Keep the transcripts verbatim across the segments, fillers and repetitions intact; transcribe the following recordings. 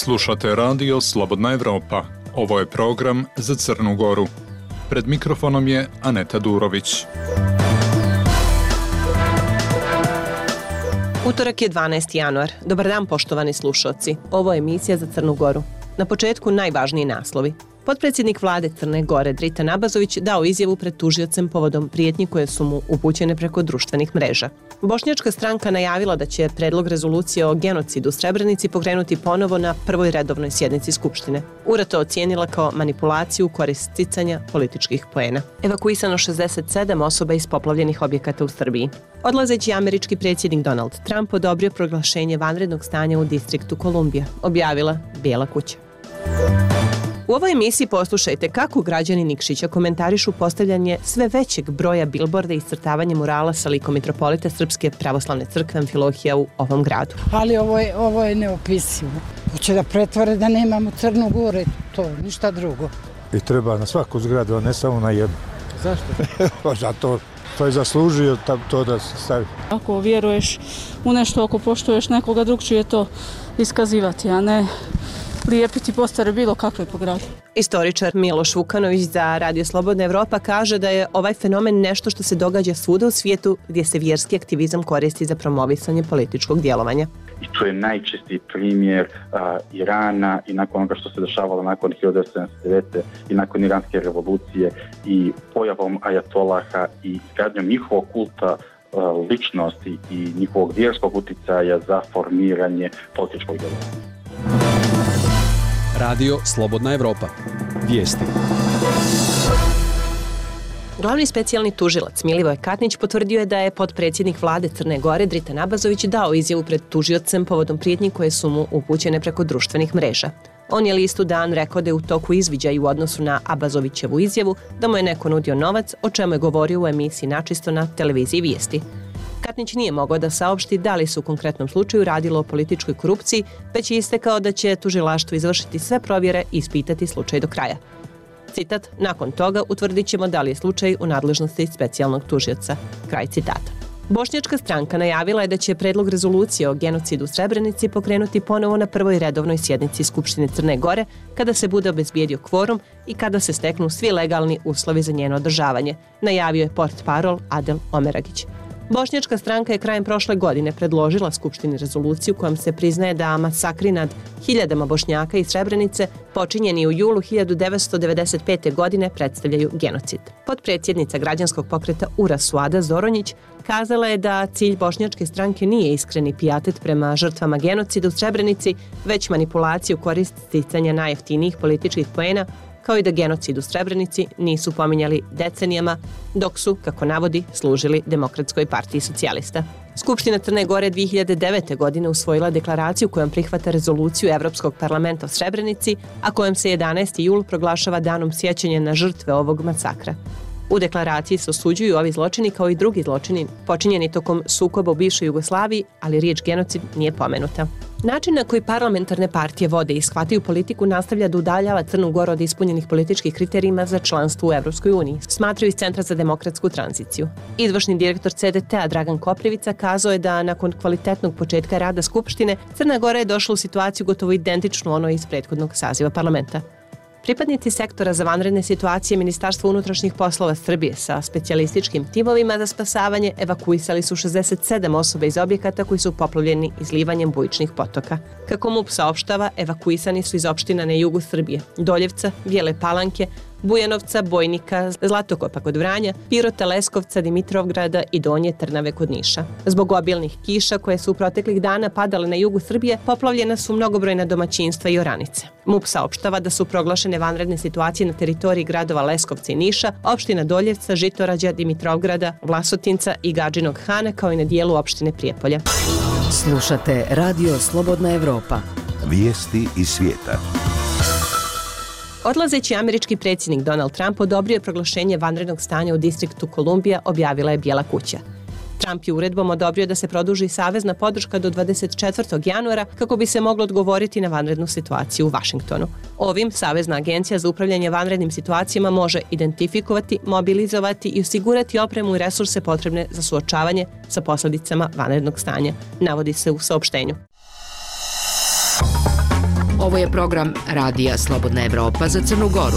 Slušate radio Slobodna Evropa. Ovo je program za Crnu Goru. Pred mikrofonom je Aneta Durović. Utorak je dvanaesti januar. Dobar dan, poštovani slušaoci. Ovo je emisija za Crnu Goru. Na početku najvažniji naslovi. Potpredsjednik vlade Crne Gore Dritan Abazović dao izjavu pred tužiocem povodom prijetnji koje su mu upućene preko društvenih mreža. Bošnjačka stranka najavila da će predlog rezolucije o genocidu u Srebrenici pokrenuti ponovo na prvoj redovnoj sjednici Skupštine. URA to ocijenila kao manipulaciju u korist sticanja političkih poena. Evakuisano šezdeset sedam osoba iz poplavljenih objekata u Srbiji. Odlazeći američki predsjednik Donald Trump odobrio proglašenje vanrednog stanja u distriktu Kolumbija, objavila Bijela kuća. U ovoj emisiji poslušajte kako građani Nikšića komentarišu postavljanje sve većeg broja bilborda i iscrtavanje murala sa likom mitropolita Srpske pravoslavne crkve Amfilohija u ovom gradu. Ali ovo je, ovo je neopisivo. Hoće da pretvore da nemamo Crnu Goru, to ništa drugo. I treba na svaku zgradu, a ne samo na jednu. Zašto? Zato to je zaslužio to da se stavi. Ako vjeruješ u nešto, ako poštuješ nekoga drugčije, to iskazivati, a ne lijepiti postare bilo kakve po gradu. Istoričar Miloš Vukanović za Radio Slobodna Evropa kaže da je ovaj fenomen nešto što se događa svuda u svijetu gdje se vjerski aktivizam koristi za promovisanje političkog djelovanja. I to je najčešći primjer a, Irana i nakon onoga što se dešavalo nakon hiljadu devetsto sedamdeset devete. i nakon Iranske revolucije i pojavom ajatolaha i izgradnjom njihovog kulta a, ličnosti i njihovog vjerskog utjecaja za formiranje političkog djelovanja. Radio Slobodna Evropa. Vijesti. Glavni specijalni tužilac Milivoj Katnić potvrdio je da je potpredsjednik vlade Crne Gore Dritan Abazović dao izjavu pred tužiocem povodom prijetnji koje su mu upućene preko društvenih mreža. On je listu Dan rekao da je u toku izviđaja u odnosu na Abazovićevu izjavu da mu je neko nudio novac, o čemu je govorio u emisiji Načisto na televiziji Vijesti. Katnić nije mogao da saopšti da li se u konkretnom slučaju radilo o političkoj korupciji, već je istekao da će tužilaštvo izvršiti sve provjere i ispitati slučaj do kraja. Citat, nakon toga utvrdit ćemo da li je slučaj u nadležnosti specijalnog tužioca. Kraj citata. Bošnjačka stranka najavila je da će predlog rezolucije o genocidu u Srebrenici pokrenuti ponovo na prvoj redovnoj sjednici Skupštine Crne Gore kada se bude obezbijedio kvorum i kada se steknu svi legalni uslovi za njeno održavanje, najavio je portparol Adel Omeragić. Bošnjačka stranka je krajem prošle godine predložila Skupštini rezoluciju kojom se priznaje da masakri nad hiljadama Bošnjaka iz Srebrenice počinjeni u julu hiljadu devetsto devedeset pete. godine predstavljaju genocid. Potpredsjednica građanskog pokreta URA Suada Zoronjić kazala je da cilj bošnjačke stranke nije iskreni pijatet prema žrtvama genocida u Srebrenici, već manipulaciju korist sticanja najjeftinijih političkih poena, kao i da genocid u Srebrenici nisu pominjali decenijama, dok su, kako navodi, služili Demokratskoj partiji socijalista. Skupština Crne Gore dvije hiljade devete. godine usvojila deklaraciju kojom prihvata rezoluciju Evropskog parlamenta o Srebrenici, a kojom se jedanaesti jul proglašava danom sjećanja na žrtve ovog masakra. U deklaraciji se osuđuju ovi zločini kao i drugi zločini počinjeni tokom sukoba u bivšoj Jugoslaviji, ali riječ genocid nije pomenuta. Način na koji parlamentarne partije vode i shvataju politiku nastavlja da udaljava Crnu Goru od ispunjenih političkih kriterijima za članstvo u Evropskoj uniji, smatraju iz Centra za demokratsku tranziciju. Izvršni direktor C D T-a Dragan Koprivica kazao je da nakon kvalitetnog početka rada Skupštine, Crna Gora je došla u situaciju gotovo identičnu onoj iz prethodnog saziva parlamenta. Pripadnici sektora za vanredne situacije Ministarstva unutrašnjih poslova Srbije sa specijalističkim timovima za spasavanje evakuisali su šezdeset sedam osoba iz objekata koji su poplavljeni izlivanjem bujičnih potoka. Kako MUP saopštava, evakuisani su iz opština na jugu Srbije, Doljevca, Bijele Palanke, Bujanovca, Bojnika, Zlatokopa kod Vranja, Pirota, Leskovca, Dimitrovgrada i Donje Trnave kod Niša. Zbog obilnih kiša koje su u proteklih dana padale na jugu Srbije, poplavljena su mnogobrojna domaćinstva i oranice. MUP saopštava da su proglašene vanredne situacije na teritoriji gradova Leskovca i Niša, opština Doljevca, Žitorađa, Dimitrovgrada, Vlasotinca i Gadžinog Hana, kao i na dijelu opštine Prijepolja. Slušate Radio Slobodna Evropa. Vijesti iz svijeta. Odlazeći američki predsjednik Donald Trump odobrio je proglašenje vanrednog stanja u distriktu Kolumbija, objavila je Bijela kuća. Trump je uredbom odobrio da se produži savezna podrška do dvadeset četvrtog januara kako bi se moglo odgovoriti na vanrednu situaciju u Vašingtonu. Ovim Savezna agencija za upravljanje vanrednim situacijama može identifikovati, mobilizovati i osigurati opremu i resurse potrebne za suočavanje sa posljedicama vanrednog stanja, navodi se u saopštenju. Ovo je program Radija Slobodna Evropa za Crnu Goru.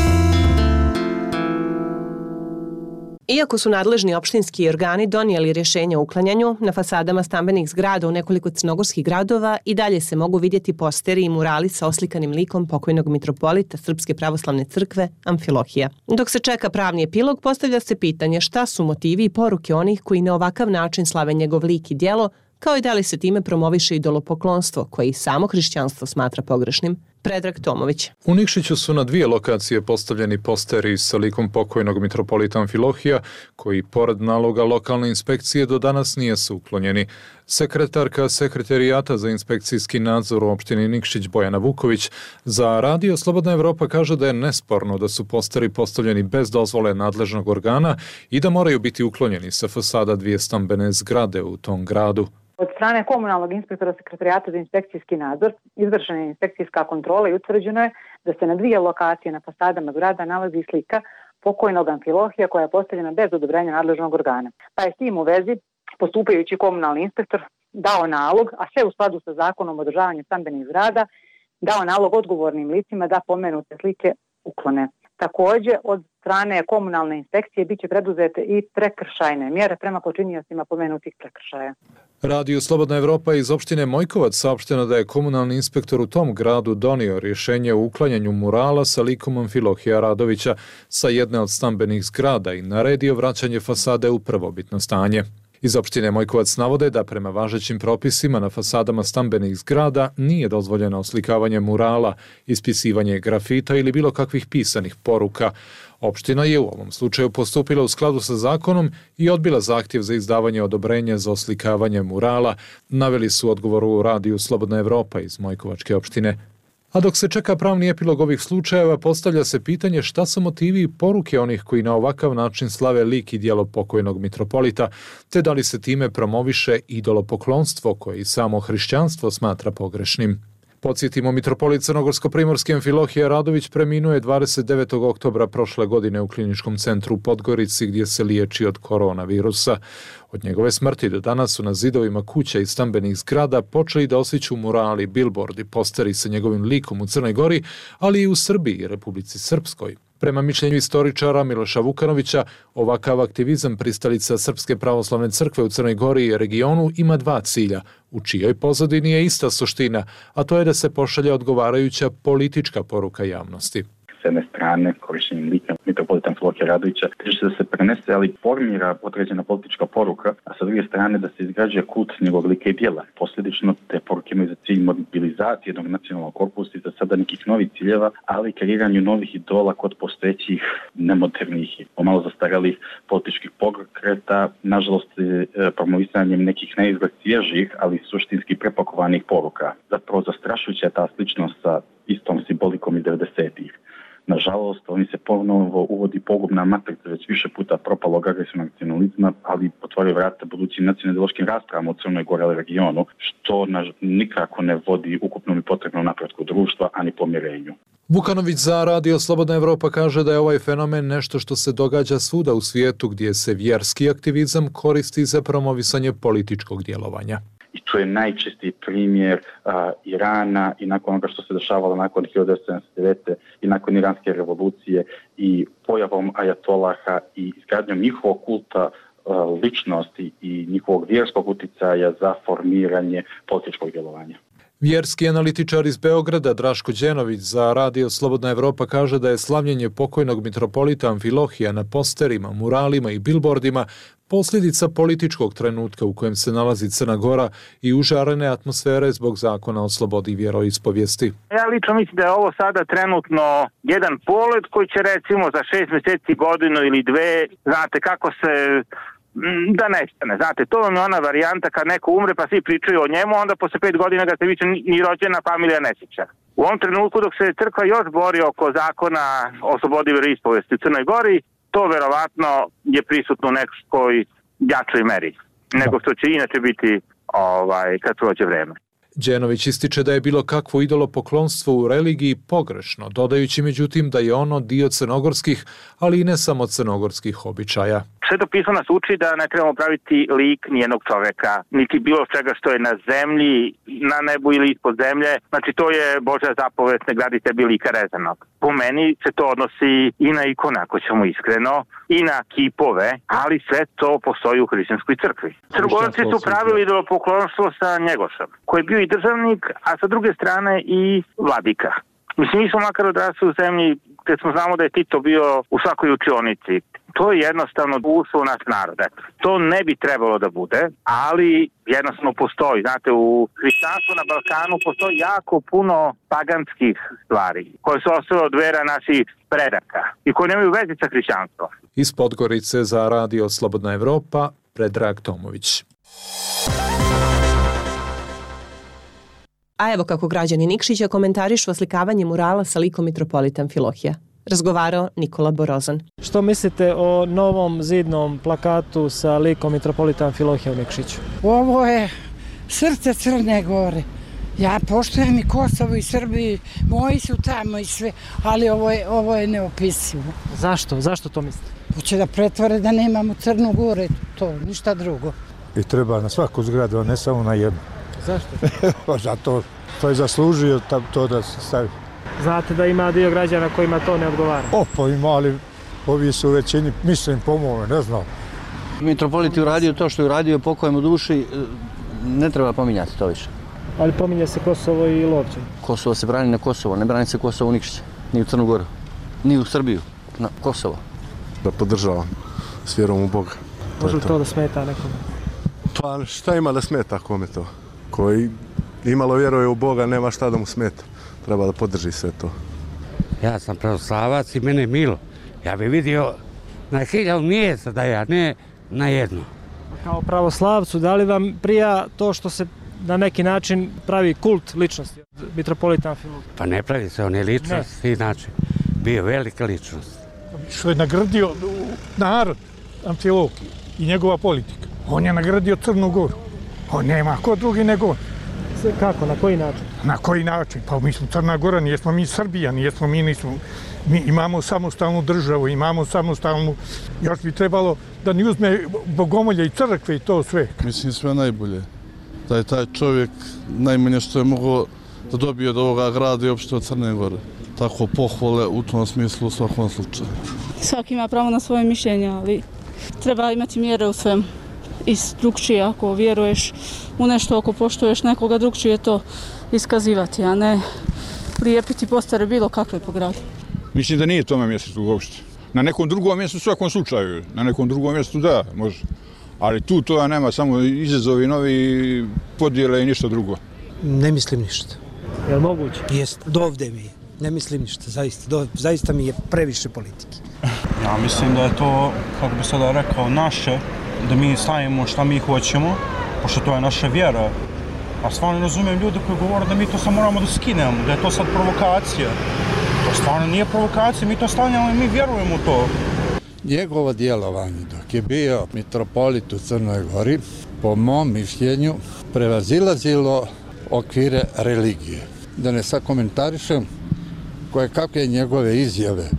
Iako su nadležni opštinski organi donijeli rješenje o uklanjanju, na fasadama stambenih zgrada u nekoliko crnogorskih gradova i dalje se mogu vidjeti posteri i murali sa oslikanim likom pokojnog mitropolita Srpske pravoslavne crkve Amfilohija. Dok se čeka pravni epilog, postavlja se pitanje šta su motivi i poruke onih koji na ovakav način slave njegov lik i djelo, kao i da li se time promoviše idolopoklonstvo, koje i samo hrišćanstvo smatra pogrešnim. Predrag Tomović. U Nikšiću su na dvije lokacije postavljeni posteri sa likom pokojnog mitropolita Amfilohija, koji pored naloga lokalne inspekcije do danas nisu uklonjeni. Sekretarka Sekretarijata za inspekcijski nadzor u opštini Nikšić Bojana Vuković za Radio Slobodna Evropa kaže da je nesporno da su posteri postavljeni bez dozvole nadležnog organa i da moraju biti uklonjeni sa fasada dvije stambene zgrade u tom gradu. Od strane komunalnog inspektora Sekretarijata za inspekcijski nadzor izvršena je inspekcijska kontrola i utvrđeno je da se na dvije lokacije na fasadama zgrada nalazi slika pokojnog Amfilohija koja je postavljena bez odobrenja nadležnog organa. Pa je s tim u vezi postupajući komunalni inspektor dao nalog, a sve u skladu sa zakonom o održavanju stambenih zgrada, dao nalog odgovornim licima da pomenute slike uklone. Također, od strane komunalne inspekcije biće preduzete i prekršajne mjere prema počiniocima pomenutih prekršaja. Radio Slobodna Evropa iz opštine Mojkovac saopšteno da je komunalni inspektor u tom gradu donio rješenje o uklanjanju murala sa likom Amfilohija Radovića sa jedne od stambenih zgrada i naredio vraćanje fasade u prvobitno stanje. Iz opštine Mojkovac navode da prema važećim propisima na fasadama stambenih zgrada nije dozvoljeno oslikavanje murala, ispisivanje grafita ili bilo kakvih pisanih poruka. Opština je u ovom slučaju postupila u skladu sa zakonom i odbila zahtjev za izdavanje odobrenja za oslikavanje murala, naveli su odgovoru u Radiju Slobodna Evropa iz Mojkovačke opštine. A dok se čeka pravni epilog ovih slučajeva, postavlja se pitanje šta su motivi i poruke onih koji na ovakav način slave lik i djelo pokojnog mitropolita, te da li se time promoviše idolopoklonstvo koje i samo hrišćanstvo smatra pogrešnim. Podsjetimo, mitropolit crnogorsko-primorski Amfilohija Radović preminuo je dvadeset devetog oktobra prošle godine u kliničkom centru u Podgorici gdje se liječi od koronavirusa. Od njegove smrti do danas su na zidovima kuća i stambenih zgrada počeli da osjeću murali, bilbordi, posteri sa njegovim likom u Crnoj Gori, ali i u Srbiji i Republici Srpskoj. Prema mišljenju istoričara Miloša Vukanovića, ovakav aktivizam pristalica Srpske pravoslavne crkve u Crnoj Gori i regionu ima dva cilja, u čijoj pozadini je ista suština, a to je da se pošalje odgovarajuća politička poruka javnosti. S jedne strane, korištenjem lika mitropolita Amfilohija Radovića, teže da se prenese, ali formira određena politička poruka, a sa druge strane da se izgrađuje kult njegovog lika i djela. Posljedično, te poruke imaju za cilj mobilizacije jednog nacionalnog korpusa i za sada nekih novih ciljeva, ali i kreiranju novih idola kod postojećih nemodernih i pomalo zastarelih političkih pokreta, nažalost promovisanjem nekih neizgled svježih, ali suštinski prepakovanih poruka. Zapravo zastrašujuća je ta sličnost sa istom simbolikom i devedesetih. Nažalost, oni se ponovo uvodi pogubna matrica već više puta propalog agresivnog nacionalizma, ali otvorio vrata budućim nacionalističkim raspravama u Crnoj Gori i regionu, što nikako ne vodi ukupnom i potrebnom napretku društva, ani pomirenju. Vukanović za Radio Slobodna Evropa kaže da je ovaj fenomen nešto što se događa svuda u svijetu gdje se vjerski aktivizam koristi za promovisanje političkog djelovanja. I to je najčistiji primjer uh, Irana i nakon onoga što se dešavalo nakon hiljadu devetsto sedamdeset devete i nakon iranske revolucije i pojavom ajatolaha i izgradnjom njihovog kulta uh, ličnosti i njihovog vjerskog uticaja za formiranje političkog djelovanja. Vjerski analitičar iz Beograda Draško Đenović za Radio Slobodna Evropa kaže da je slavljenje pokojnog mitropolita Amfilohija na posterima, muralima i bilbordima posljedica političkog trenutka u kojem se nalazi Crna Gora i užarene atmosfere zbog zakona o slobodi vjeroispovijesti. Ja lično mislim da je ovo sada trenutno jedan polet koji će recimo za šest mjeseci, godinu ili dve, znate kako se da nestane. Znate, to je ona varijanta kad neko umre pa svi pričaju o njemu, onda posle pet godina ga se više ni rođena familija ne sjeća. U ovom trenutku dok se crkva još bori oko zakona o slobodi vjeroispovijesti u Crnoj Gori, to verovatno je prisutno u nekoj jačoj meri nego što će inače biti ovaj, kad prođe vreme. Đenović ističe da je bilo kakvo idolopoklonstvo u religiji pogrešno, dodajući međutim da je ono dio crnogorskih, ali i ne samo crnogorskih običaja. Sveto pismo nas uči da ne trebamo praviti lik nijednog čoveka, niti bilo čega što je na zemlji, na nebu ili ispod zemlje. Znači to je Božja zapovest, ne gradi tebi lika rezanog. Po meni se to odnosi i na ikone, ako ćemo iskreno, i na kipove, ali sve to postoji u hrišćanskoj crkvi. Crnogorci su pravili idolopoklonstvo sa Njegošem, koji je bio i državnik, a sa druge strane i vladika. Mislim, mi smo makar odrasli u zemlji gdje smo znamo da je Tito bio u svakoj učionici. To je jednostavno ušlo u naš narod. Eto. To ne bi trebalo da bude, ali jednostavno postoji. Znate, u hrišćanstvu na Balkanu postoji jako puno paganskih stvari koje su ostale od vera naših predaka i koje nemaju veze sa hrišćanstvom. Iz Podgorice za Radio Slobodna Evropa, Predrag Tomović. A evo kako građani Nikšića komentarišu oslikavanje murala sa likom mitropolita Amfilohija. Razgovarao Nikola Borozan. Što mislite o novom zidnom plakatu sa likom mitropolita Amfilohija u Nikšiću? Ovo je srce Crne Gore. Ja poštujem i Kosovo i Srbiju, moji su tamo i sve, ali ovo je, ovo je neopisivo. Zašto? Zašto to mislite? Hoće da pretvore da nemamo Crnu Goru, to, ništa drugo. I treba na svaku zgradu, a ne samo na jednu. Zašto? Zato to je zaslužio to da se stavi. Znate da ima dio građana kojima to ne odgovara? O, pa ima, ali ovi su u većini, mislim, pomove, ne znam. Mitropolit je uradio to što je uradio, pokojem u duši, ne treba pominjati to više. Ali pominje se Kosovo i Lovćen. Kosovo se brani na Kosovo, ne brani se Kosovo u Nikšića, ni u Crnu Goru, ni u Srbiju, na Kosovo. Da podržavam s vjerom u Boga. Može li to da smeta nekome? Pa šta ima da smeta kome to? Koji imalo vjeruje u Boga, nema šta da mu smeta. Treba da podrži sve to. Ja sam pravoslavac i mene je milo. Ja bih vidio na hiljadu mjesta da ja, ne na jedno. Kao pravoslavcu, da li vam prija to što se na neki način pravi kult ličnosti mitropolita Amfilohija? Pa ne pravi se, on je ličnost, inače bio velika ličnost. Što je nagradio narod Amfilohije i njegova politika. On je nagradio Crnu Goru. On nema ko drugi nego on. Kako, na koji način? Na koji način? Pa mi smo Crna Gora, nijesmo mi Srbija, nijesmo mi, nismo, mi imamo samostalnu državu, imamo samostalnu, još bi trebalo da ni uzme bogomolje i crkve i to sve. Mislim sve najbolje, da je taj čovjek najmanje što je mogao da dobije od ovoga grada i opšte od Crne Gore. Tako pohvale u tom smislu u svakom slučaju. Svaki ima pravo na svoje mišljenje, ali treba imati mjere u svemu. I drugčije, ako vjeruješ u nešto, ako poštuješ nekoga, drugčije to iskazivati, a ne lijepiti postare bilo kakve po gradu. Mislim da nije tome mjestu uopšte. Na nekom drugom mjestu u svakom slučaju, na nekom drugom mjestu da, može. Ali tu to nema, samo izazovi, novi podjele i ništa drugo. Ne mislim ništa. Je li moguće? Jest, dovde mi je. Ne mislim ništa, zaista, do, zaista mi je previše politike. Ja mislim da je to, kako bi sada rekao, naše, da mi stavimo šta mi hoćemo, pošto to je naša vjera. A stvarno razumijem ljude koji govore da mi to sad moramo da skinemo, da je to sad provokacija. To stvarno nije provokacija, mi to stavljamo i mi vjerujemo u to. Njegovo djelovanje dok je bio mitropolit u Crnoj Gori, po mom mišljenju, prevazilazilo okvire religije. Da ne sad komentarišem koje kakve njegove izjave,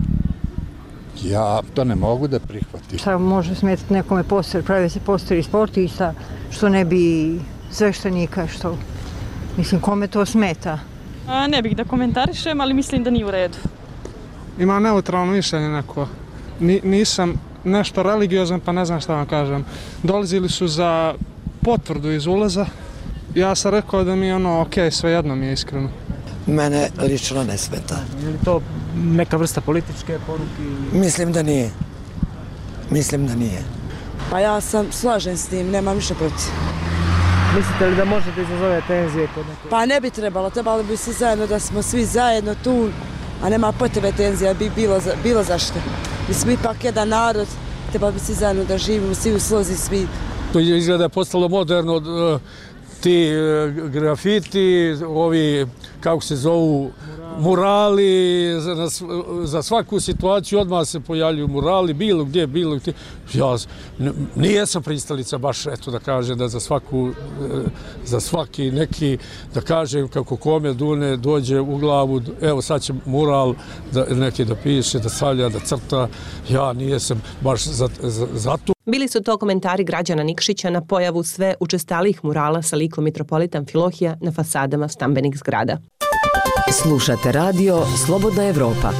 ja to ne mogu da prihvatim. Šta može smetati nekome poster, pravi se posteri sportista, što ne bi sveštenika, što, mislim, kome to smeta? A, ne bih da komentarišem, ali mislim da nije u redu. Ima neutralno mišljenje neko. Ni, nisam nešto religiozan, pa ne znam šta vam kažem. Dolazili su za potvrdu iz ulaza. Ja sam rekao da mi je ono, ok, svejedno mi je iskreno. Mene lično ne smeta. Je li to neka vrsta političke poruke? Mislim da nije. Mislim da nije. Pa ja sam slažen s tim, nemam više protiv. Mislite li da može da izazove tenzije kod nekog? Pa ne bi trebalo, trebalo bi svi zajedno da smo svi zajedno tu, a nema potrebe tenzija, bi bilo, za, bilo zašto. Mi smo ipak jedan narod, trebalo bi svi zajedno da živimo, svi u slozi, svi. To je izgleda postalo moderno, ti grafiti, ovi, kako se zovu, murali, za, za svaku situaciju odmah se pojavljuju murali, bilo gdje, bilo gdje. Ja nijesam pristalica baš, eto da kažem, da za svaku, za svaki neki, da kažem kako kome dune dođe u glavu, evo sad će mural da, neki da piše, da stavlja, da crta, ja nijesam baš za, za, za to. Bili su to komentari građana Nikšića na pojavu sve učestalijih murala sa likom mitropolita Amfilohija na fasadama stambenih zgrada. Slušate radio Slobodna Evropa.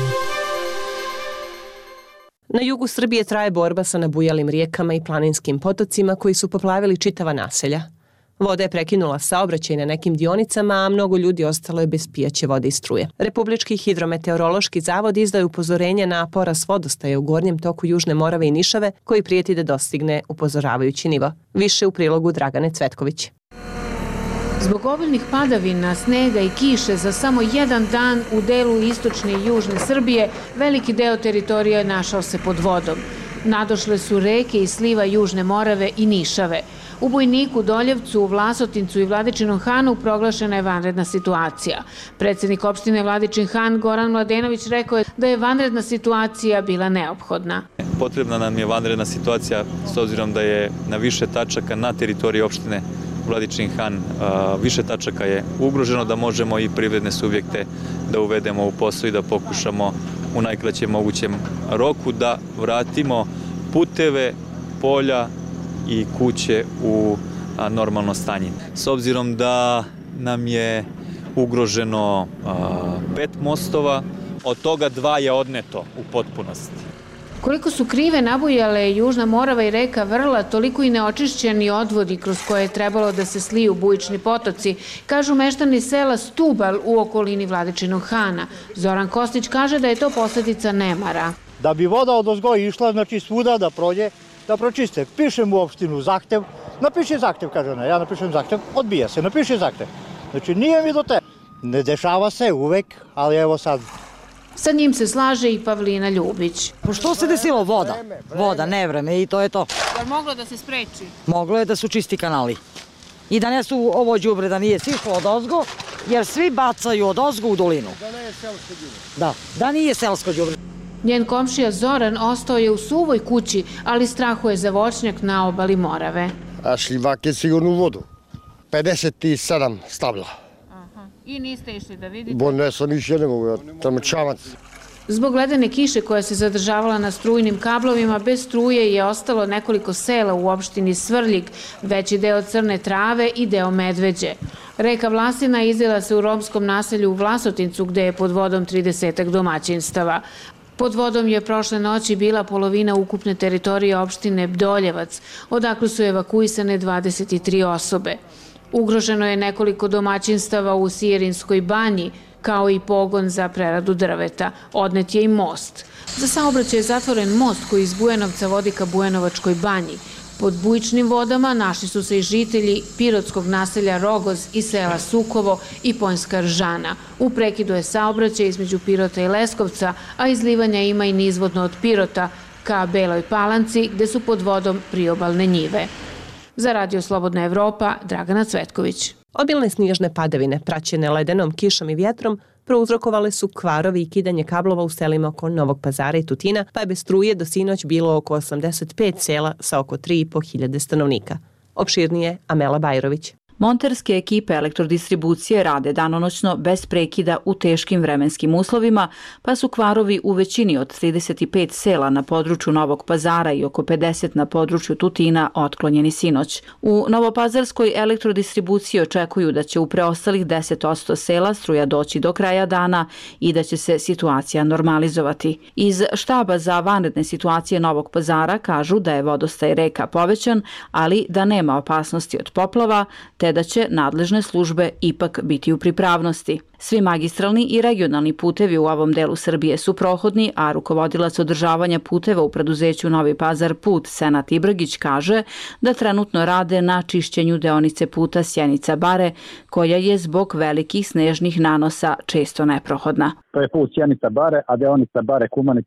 Na jugu Srbije traje borba sa nabujalim rijekama i planinskim potocima koji su poplavili čitava naselja. Voda je prekinula saobraćaj na nekim dionicama, a mnogo ljudi ostalo je bez pijaće vode i struje. Republički hidrometeorološki zavod izdaje upozorenje na porast vodostaja u gornjem toku Južne Morave i Nišave, koji prijeti da dostigne upozoravajući nivo. Više u prilogu Dragane Cvetković. Zbog obilnih padavina, snega i kiše za samo jedan dan u delu istočne i južne Srbije, veliki deo teritorija je našao se pod vodom. Nadošle su reke i sliva Južne Morave i Nišave. U Bojniku, Doljevcu, Vlasotincu i Vladičinom Hanu proglašena je vanredna situacija. Predsjednik opštine Vladičin Han Goran Mladenović rekao je da je vanredna situacija bila neophodna. Potrebna nam je vanredna situacija s obzirom da je na više tačaka na teritoriji opštine Vladičin Han više tačaka je ugroženo, da možemo i privredne subjekte da uvedemo u posao i da pokušamo u najkraćem mogućem roku da vratimo puteve, polja i kuće u normalno stanje. S obzirom da nam je ugroženo pet mostova, od toga dva je odneto u potpunosti. Koliko su krive nabujale Južna Morava i reka Vrla, toliko i neočišćeni odvodi kroz koje je trebalo da se sliju bujični potoci, kažu meštani sela Stubal u okolini Vladičinog Hana. Zoran Kostić kaže da je to posljedica nemara. Da bi voda odozgo išla, znači svuda da prođe, da pročiste. Pišem u opštinu zahtev, napiše zahtev, kaže ona, ja napišem zahtev, odbija se, napiše zahtev. Znači nije mi do te. Ne dešava se uvek, ali evo sad. Sa njim se slaže i Pavlina Ljubić. Što se desilo? Voda. Voda, nevreme i to je to. Je li moglo da se spreči? Moglo je da su čisti kanali. I da ne su ovo đubre, da nije sišlo od ozgo, jer svi bacaju od ozgo u dolinu. Da nije selsko đubre. Da, da nije selsko đubre. Njen komšija Zoran ostao je u suvoj kući, ali strahuje za voćnjak na obali Morave. A šljivak je sigurno u vodu. pedeset sedam stabla. I niste išli da vidite? Bo ne sam išli, ne mogu, ja tamo čamac. Zbog ledene kiše koja se zadržavala na strujnim kablovima, bez struje je ostalo nekoliko sela u opštini Svrljig, veći deo Crne Trave i deo Medveđe. Reka Vlasina izdjela se u romskom naselju u Vlasotincu, gde je pod vodom tridesetak domaćinstava. Pod vodom je prošle noći bila polovina ukupne teritorije opštine Doljevac, odakle su evakuisane dvadeset tri osobe. Ugroženo je nekoliko domaćinstava u Sijerinskoj banji, kao i pogon za preradu drveta. Odnet je i most. Za saobraćaj je zatvoren most koji iz Bujanovca vodi ka Bujanovačkoj banji. Pod bujičnim vodama našli su se i žitelji pirotskog naselja Rogoz i sela Sukovo i Ponjska Ržana. U prekidu je saobraćaj između Pirota i Leskovca, a izlivanja ima i nizvodno od Pirota ka Beloj Palanci, gde su pod vodom priobalne njive. Za Radio Slobodna Evropa, Dragana Cvetković. Obilne snježne padavine, praćene ledenom kišom i vjetrom, prouzrokovale su kvarovi i kidanje kablova u selima oko Novog Pazara i Tutina, pa je bez struje do sinoć bilo oko osamdeset pet sela sa oko tri i po hiljade stanovnika. Opširnije Amela Bajrović. Monterske ekipe elektrodistribucije rade danonoćno bez prekida u teškim vremenskim uslovima, pa su kvarovi u većini od trideset pet sela na području Novog Pazara i oko pedeset na području Tutina otklonjeni sinoć. U Novopazarskoj elektrodistribuciji očekuju da će u preostalih deset posto sela struja doći do kraja dana i da će se situacija normalizovati. Iz štaba za vanredne situacije Novog Pazara kažu da je vodostaj reka povećan, ali da nema opasnosti od poplava, te da će nadležne službe ipak biti u pripravnosti. Svi magistralni i regionalni putevi u ovom delu Srbije su prohodni, a rukovodilac održavanja puteva u preduzeću Novi Pazar Put Senat Ibragić kaže da trenutno rade na čišćenju deonice puta Sjenica-Bare, koja je zbog velikih snežnih nanosa često neprohodna. To je put Sjenica-Bare, a deonica Bare-Kumanica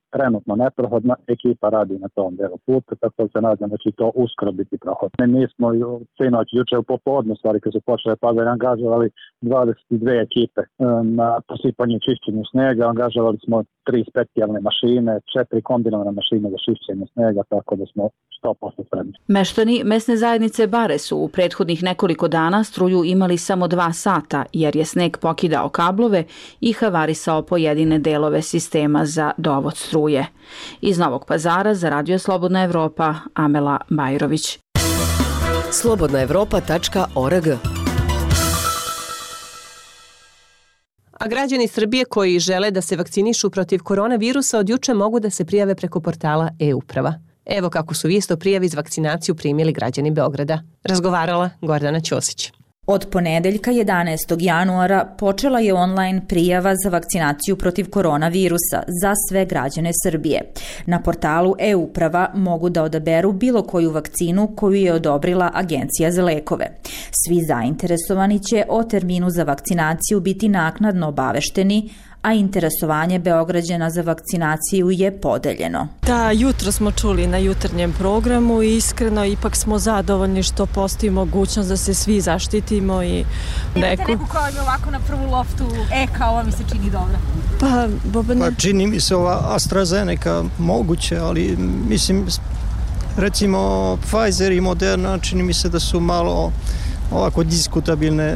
trenutno neprohodna, ekipa radi na tom delu puta, tako da se nadam da će to uskoro biti prohodno. Mi smo sinoć, juče u popodne, stvari kad su počele padati, angažovali dvadeset dve ekipe na posipanje i čišćenju snega, angažovali smo tri specijalne mašine, četiri kombinovane mašine za čišćenje snega, tako da smo sto posto spremni. Meštani mesne zajednice Bare su u prethodnih nekoliko dana struju imali samo dva sata, jer je sneg pokidao kablove i havarisao pojedine delove sistema za dovod struje. Iz Novog Pazara za Radio Slobodna Evropa, Amela Bajrović. slobodna evropa tačka org. A građani Srbije koji žele da se vakcinišu protiv koronavirusa od juče mogu da se prijave preko portala e-uprava. Evo kako su isto prijavi za vakcinaciju primili građani Beograda. Razgovarala Gordana Ćosić. Od ponedeljka jedanaestog januara počela je online prijava za vakcinaciju protiv koronavirusa za sve građane Srbije. Na portalu e-uprava mogu da odaberu bilo koju vakcinu koju je odobrila Agencija za lekove. Svi zainteresovani će o terminu za vakcinaciju biti naknadno obavešteni, a interesovanje Beograđana za vakcinaciju je podeljeno. Da, jutro smo čuli na jutarnjem programu i iskreno ipak smo zadovoljni što postoji mogućnost da se svi zaštitimo i neku... Imate neku koja je ovako na prvu loftu, e, kao ovo mi se čini dobro? Pa, Boban... Pa čini mi se ova AstraZeneca moguće, ali mislim, recimo Pfizer i Moderna čini mi se da su malo ovako diskutabilne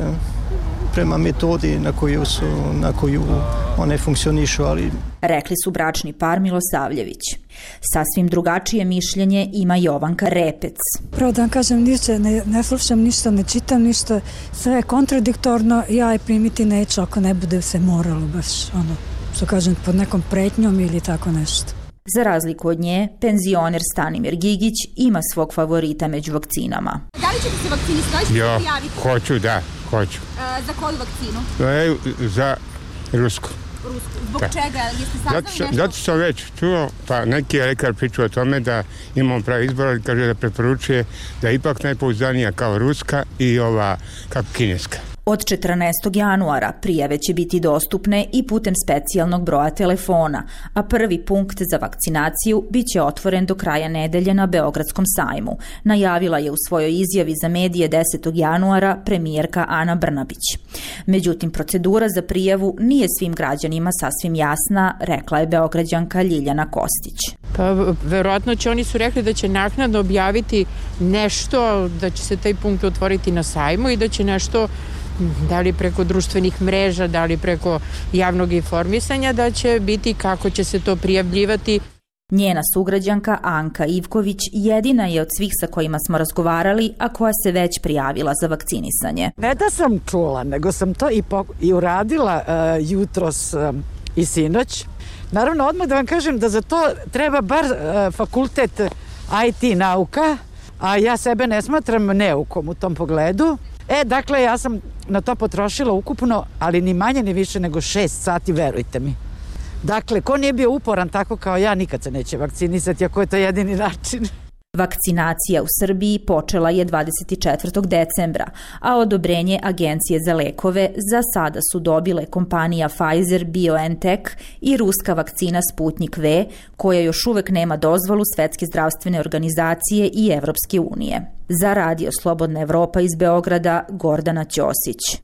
prema metodi na koju su, na koju one funkcionišu, ali... Rekli su bračni par Milosavljević. Sasvim drugačije mišljenje ima Jovanka Repec. Prvo da vam kažem, ništa, ne, ne slušam ništa, ne čitam ništa, sve je kontradiktorno, ja je primiti neću ako ne bude se moralo baš, ono, što kažem, pod nekom pretnjom ili tako nešto. Za razliku od nje, penzioner Stanimir Gigić ima svog favorita među vakcinama. Da li ćete se vakcinisati? Ja, hoću, da, hoću. E, za koju vakcinu? E, za rusku. Rusku. Zbog da. Čega? Jeste saznali zato, nešto? Zato sam već čuo, pa neki lekar pričao o tome da imamo pravi izbor, ali kaže da preporučuje da je ipak najpouzdanija kao ruska i ova kao kineska. Od četrnaestog januara prijave će biti dostupne i putem specijalnog broja telefona, a prvi punkt za vakcinaciju bit će otvoren do kraja nedelje na Beogradskom sajmu, najavila je u svojoj izjavi za medije desetog januara premijerka Ana Brnabić. Međutim, procedura za prijavu nije svim građanima sasvim jasna, rekla je Beograđanka Ljiljana Kostić. Pa, verovatno će, oni su rekli da će naknadno objaviti nešto, da će se taj punkt otvoriti na sajmu i da će nešto, da li preko društvenih mreža, da li preko javnog informisanja, da će biti kako će se to prijavljivati. Njena sugrađanka Anka Ivković jedina je od svih sa kojima smo razgovarali, a koja se već prijavila za vakcinisanje. Ne da sam čula, nego sam to i, po, i uradila uh, jutros uh, i sinoć. Naravno, odmah da vam kažem da za to treba bar uh, fakultet I T nauka, a ja sebe ne smatram neukom u tom pogledu. E, dakle, ja sam na to potrošila ukupno, ali ni manje ni više nego šest sati, verujte mi. Dakle, ko nije bio uporan tako kao ja, nikad se neće vakcinisati, ako je to jedini način. Vakcinacija u Srbiji počela je dvadeset četvrtog decembra, a odobrenje Agencije za lekove za sada su dobile kompanija Pfizer, BioNTech i ruska vakcina Sputnik V, koja još uvek nema dozvolu Svetske zdravstvene organizacije i Evropske unije. Za Radio Slobodna Evropa iz Beograda, Gordana Ćosić.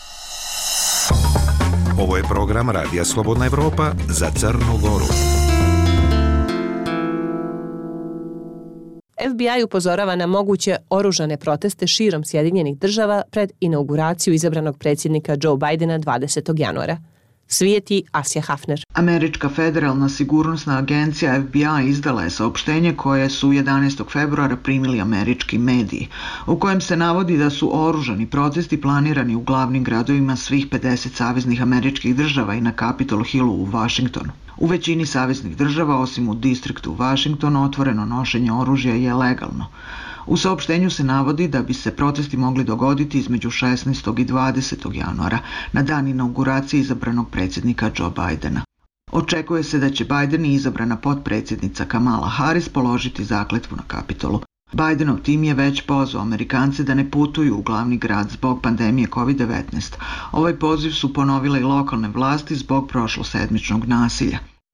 Ovo je program Radija Slobodna Evropa za Crnu Goru. F B I upozorava na moguće oružane proteste širom Sjedinjenih država pred inauguraciju izabranog predsjednika Joe Bidena dvadesetog januara. Svijeti Asja Hafner. Američka federalna sigurnosna agencija F B I izdala je saopštenje koje su jedanaestog februara primili američki mediji, u kojem se navodi da su oružani protesti planirani u glavnim gradovima svih pedeset saveznih američkih država i na Capitol Hillu u Vašingtonu. U većini saveznih država, osim u distriktu Washington, otvoreno nošenje oružja je legalno. U saopštenju se navodi da bi se protesti mogli dogoditi između šesnaestog i dvadesetog januara, na dan inauguracije izabranog predsjednika Joe Bidena. Očekuje se da će Biden i izabrana potpredsjednica Kamala Harris položiti zakletvu na Kapitolu. Bidenov tim je već pozvao Amerikance da ne putuju u glavni grad zbog pandemije kovid devetnaest. Ovaj poziv su ponovile i lokalne vlasti zbog prošlosedmičnog nasilja.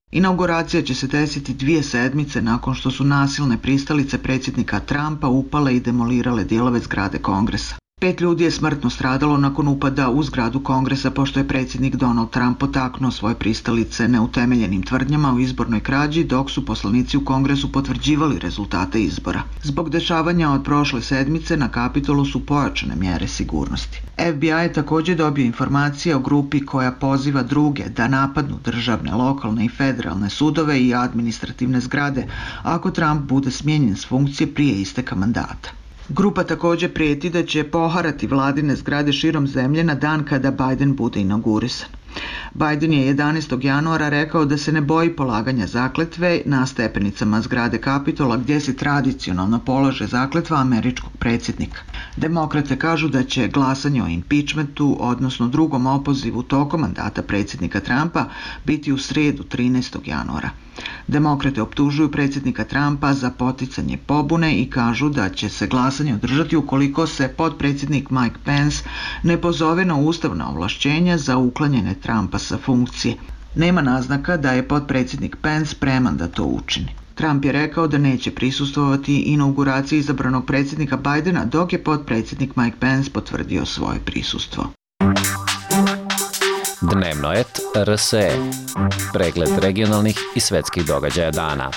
Inauguracija će se desiti dvije sedmice nakon što su nasilne pristalice predsjednika Trumpa upale i demolirale dijelove zgrade Kongresa. Pet ljudi je smrtno stradalo nakon upada u zgradu Kongresa pošto je predsjednik Donald Trump potaknuo svoje pristalice neutemeljenim tvrdnjama o izbornoj krađi dok su poslanici u Kongresu potvrđivali rezultate izbora. Zbog dešavanja od prošle sedmice na Kapitolu su pojačane mjere sigurnosti. F B I je također dobio informacije o grupi koja poziva druge da napadnu državne, lokalne i federalne sudove i administrativne zgrade ako Trump bude smijenjen s funkcije prije isteka mandata. Grupa također prijeti da će poharati vladine zgrade širom zemlje na dan kada Biden bude inaugurisan. Biden je jedanaestog januara rekao da se ne boji polaganja zakletve na stepenicama zgrade Kapitola gdje se tradicionalno polaže zakletva američkog predsjednika. Demokrate kažu da će glasanje o impeachmentu, odnosno drugom opozivu tokom mandata predsjednika Trumpa, biti u srijedu trinaestog januara. Demokrate optužuju predsjednika Trumpa za poticanje pobune i kažu da će se glasanje održati ukoliko se potpredsjednik Mike Pence ne pozove na ustavna ovlašćenja za uklanjanje Trumpa sa funkcije. Nema naznaka da je potpredsjednik Pence spreman da to učini. Trump je rekao da neće prisustvovati inauguraciji izabranog predsjednika Bidena dok je potpredsjednik Mike Pence potvrdio svoje prisustvo. Dnevno et R S E. Pregled regionalnih i svetskih događaja dana.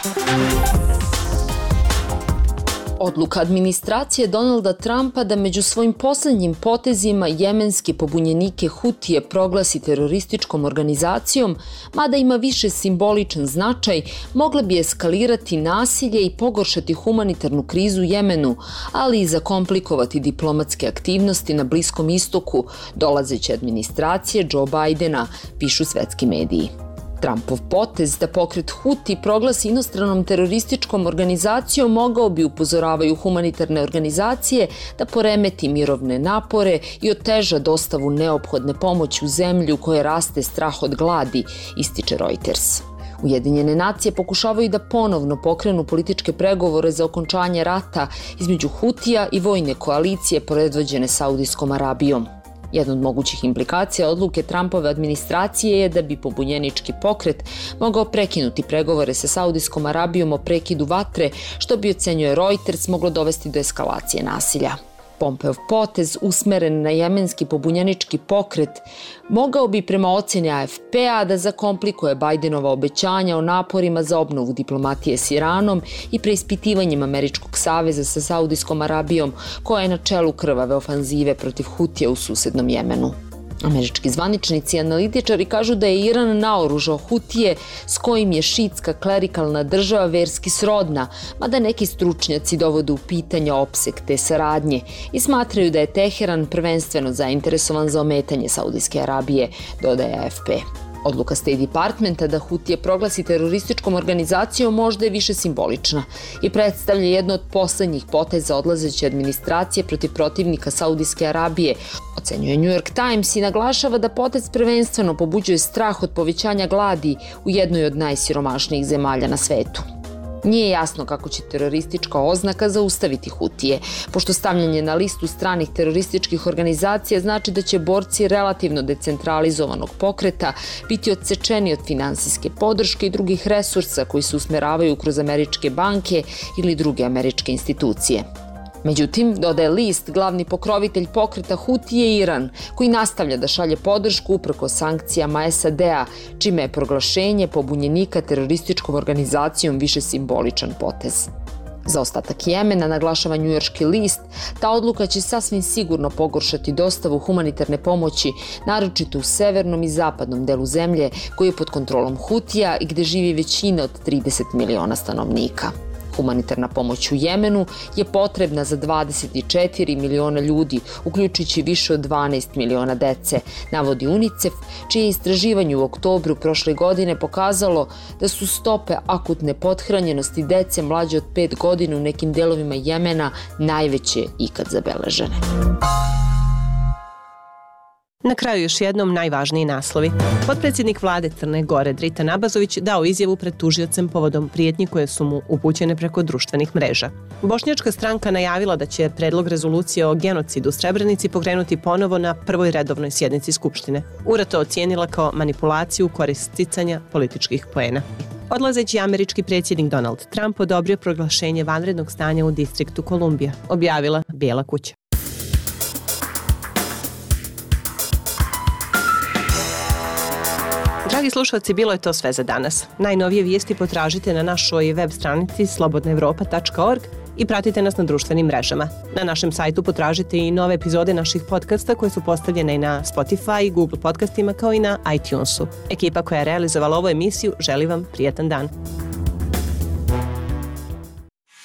Odluka administracije Donalda Trumpa da među svojim posljednjim potezima jemenske pobunjenike Hutije proglasi terorističkom organizacijom, mada ima više simboličan značaj, mogla bi eskalirati nasilje i pogoršati humanitarnu krizu u Jemenu, ali i zakomplikovati diplomatske aktivnosti na Bliskom istoku dolazeće administracije Joe Bidena, pišu svetski mediji. Trumpov potez da pokret Huti proglasi inostranom terorističkom organizacijom mogao bi, upozoravaju humanitarne organizacije, da poremeti mirovne napore i oteža dostavu neophodne pomoći u zemlju koje raste strah od gladi, ističe Reuters. Ujedinjene nacije pokušavaju da ponovno pokrenu političke pregovore za okončanje rata između Hutija i vojne koalicije predvođene Saudijskom Arabijom. Jedna od mogućih implikacija odluke Trumpove administracije je da bi pobunjenički pokret mogao prekinuti pregovore sa Saudijskom Arabijom o prekidu vatre, što bi, ocenjuje Reuters, moglo dovesti do eskalacije nasilja. Pompeov potez usmeren na jemenski pobunjenički pokret mogao bi prema ocjeni A F P-a da zakomplikuje Bidenova obećanja o naporima za obnovu diplomatije s Iranom i preispitivanjem Američkog saveza sa Saudijskom Arabijom, koja je na čelu krvave ofanzive protiv Hutija u susednom Jemenu. Američki zvaničnici i analitičari kažu da je Iran naoružao Hutije, s kojim je šiitska klerikalna država verski srodna, mada neki stručnjaci dovode u pitanje opseg te saradnje i smatraju da je Teheran prvenstveno zainteresovan za ometanje Saudijske Arabije, dodaje A F P. Odluka State Departmenta da Hutije proglasi terorističkom organizacijom možda je više simbolična i predstavlja jedno od poslednjih poteza odlazeće administracije protiv protivnika Saudijske Arabije, ocenjuje New York Times i naglašava da potez prvenstveno pobuđuje strah od povećanja gladi u jednoj od najsiromašnijih zemalja na svetu. Nije jasno kako će teroristička oznaka zaustaviti Hutije, pošto stavljanje na listu stranih terorističkih organizacija znači da će borci relativno decentralizovanog pokreta biti odsečeni od finansijske podrške i drugih resursa koji se usmeravaju kroz američke banke ili druge američke institucije. Međutim, dodaje list, glavni pokrovitelj pokreta Huti je Iran, koji nastavlja da šalje podršku uprko sankcijama S A D-a, čime je proglašenje pobunjenika terorističkom organizacijom više simboličan potez. Za ostatak Jemena, naglašava njujorški list, ta odluka će sasvim sigurno pogoršati dostavu humanitarne pomoći, naročito u severnom i zapadnom delu zemlje, koji je pod kontrolom Hutija i gde živi većina od trideset miliona stanovnika. Humanitarna pomoć u Jemenu je potrebna za dvadeset četiri miliona ljudi, uključujući više od dvanaest miliona dece, navodi UNICEF, čije istraživanje u oktobru prošle godine pokazalo da su stope akutne pothranjenosti dece mlađe od pet godina u nekim delovima Jemena najveće ikad zabeležene. Na kraju još jednom najvažniji naslovi. Potpredsjednik vlade Crne Gore Drita Nabazović dao izjavu pred tužiocem povodom prijetnji koje su mu upućene preko društvenih mreža. Bošnjačka stranka najavila da će predlog rezolucije o genocidu u Srebrenici pokrenuti ponovo na prvoj redovnoj sjednici Skupštine. Ura to ocijenila kao manipulaciju u korist sticanja političkih poena. Odlazeći američki predsjednik Donald Trump odobrio proglašenje vanrednog stanja u distriktu Kolumbija, objavila Bijela kuća. Dragi slušalci, bilo je to sve za danas. Najnovije vijesti potražite na našoj web stranici slobodna evropa tačka org i pratite nas na društvenim mrežama. Na našem sajtu potražite i nove epizode naših podcasta koje su postavljene i na Spotify i Google podcastima kao i na iTunesu. Ekipa koja je realizovala ovu emisiju želi vam prijetan dan.